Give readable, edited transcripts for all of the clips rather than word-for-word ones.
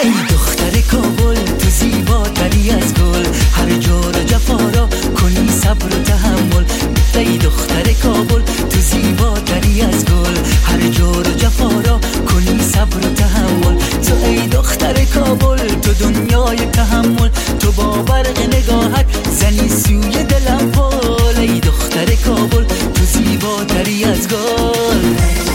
ای دختر کابل تو زیباتری از گل، هر جور جفا را کنی صبر و تحمل. ای دختر کابل تو زیباتری از گل، هر جور جفا را کنی صبر و تحمل. تو ای دختر کابل تو دنیای تحمل، تو با برق نگاهت زنی سوی دلم پل. ای دختر کابل تو زیباتری از گل.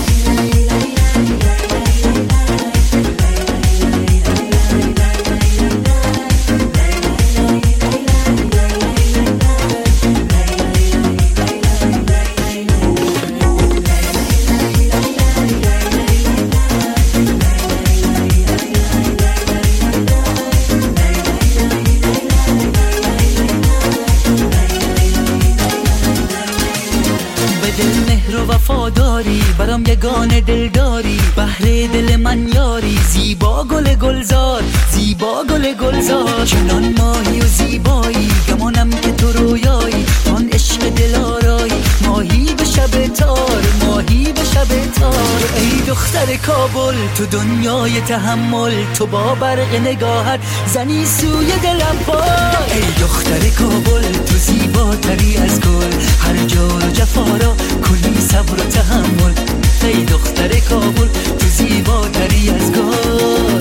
وفاداری برام یگانه دلداری، بهر دل من یاری، زیبا گل گلزار، زیبا گل گلزار. چنان ماهی و زیبایی گمانم که تو رویایی، آن عشق دلارایی، ماهی به شب تار، ماهی به شب تار. ای دختر کابل تو دنیای تحمل، تو با برق نگاهت زنی سوی دلم پای. ای دختر کابل تو زیباتری از گل، هر جور جفا را کنی صبر و تحمل. ای دختر کابل تو زیباتری از گل.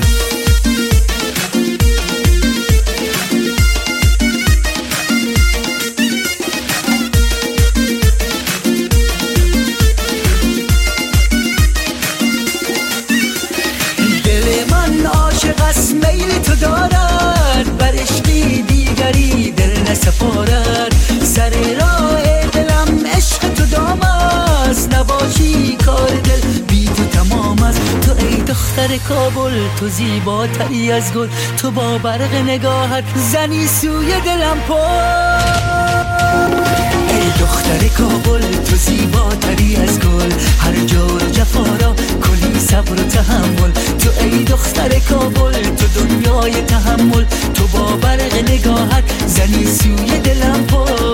دل من عاشق است میل تو دارد، بر عشقی دیگری دل نسپارد. سر راه دلم عشق تو دام است، نباشی کار دل بی تو تمام است. تو ای دختر کابل تو زیباتری از گل، تو با برق نگاهت زنی سوی دلم پل. ای دختر کابل تو زیباتری از گل، هر جور جفا را کنی صبر و تحمل. تو ای دختر کابل تو دنیای تحمل، تو با برق نگاهت زنی سوی دلم پل.